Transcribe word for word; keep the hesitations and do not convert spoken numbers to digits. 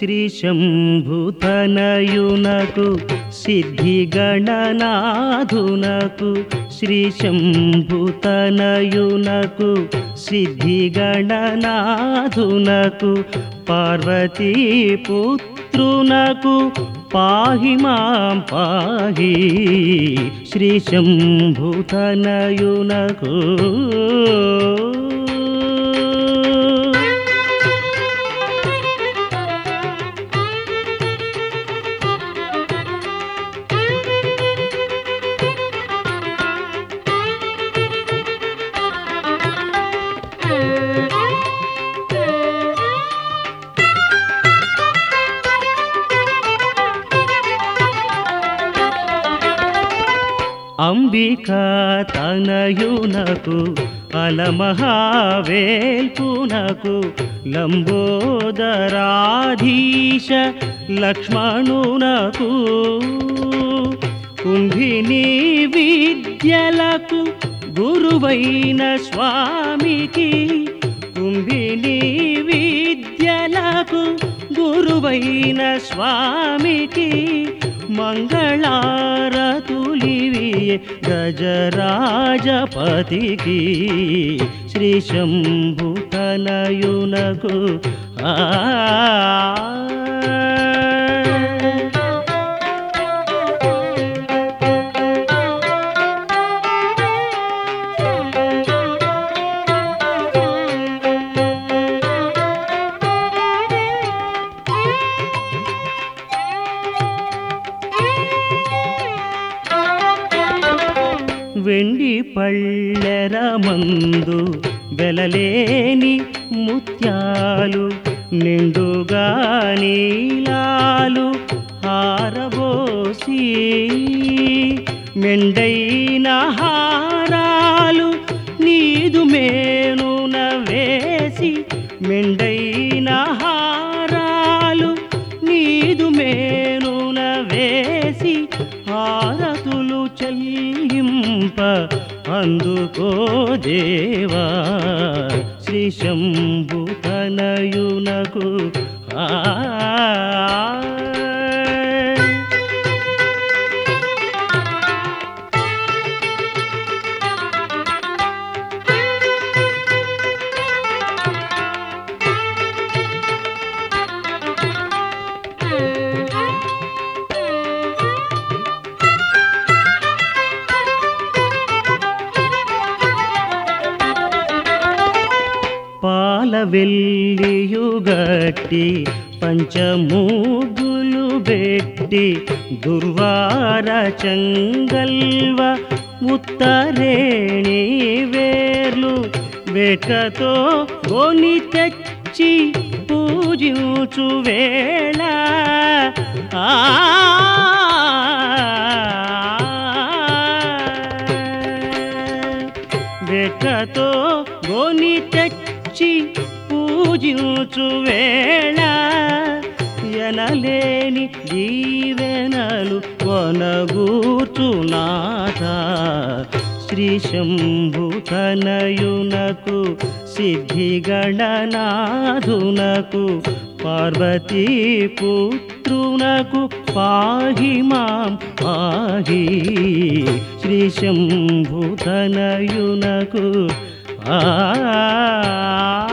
శ్రీ శంభుతనయునకు సిద్ధి గణనాథునకు శ్రీ శంభుతనయునకు సిద్ధి గణనాథునకు పార్వతీ పుత్రునకు పాహి మాం పాహి శ్రీ శంభుతనయునకు అంబికా తనయునకు అలమహావేల్పునకు లంబోదరాధీశ లక్ష్మణునకు కుంభిని విద్యలకు గురువైన స్వామికి కుంభిని విద్యలకు గురువైన స్వామికి మంగళారతులివియే గజరాజపతికి శ్రీ శంభుతనయునకు ఆ వెండి పళ్ళెరమందు వెలలేని ముత్యాలు నిండుగా నీలాలు హారబోసి మెండైన హారాలు నీదు మేనున వేసి మెండైన హారాలు నీదు మేనున వేసి హారతులు చెల్లింప అందుకో దేవా శ్రీ శంభుతనయునకు ఆ పాల వెల్లియుగట్టి పంచమూగులు బెట్టి దుర్వార చంగల్వ ఉత్తరేణి వేర్లు వేటతో గోని తెచ్చి పూజించు వేళ ఆ వేటతో గోని తెచ్చి పూజించు వేళ ఎనలేని దీవెనలు కొనగూర్చునాథ శ్రీ శంభుతనయునకు సిద్ధి గణనాథునకు పార్వతీ పుత్రునకు పాహి మాం పాహి శ్రీ శంభుతనయునకు ఆ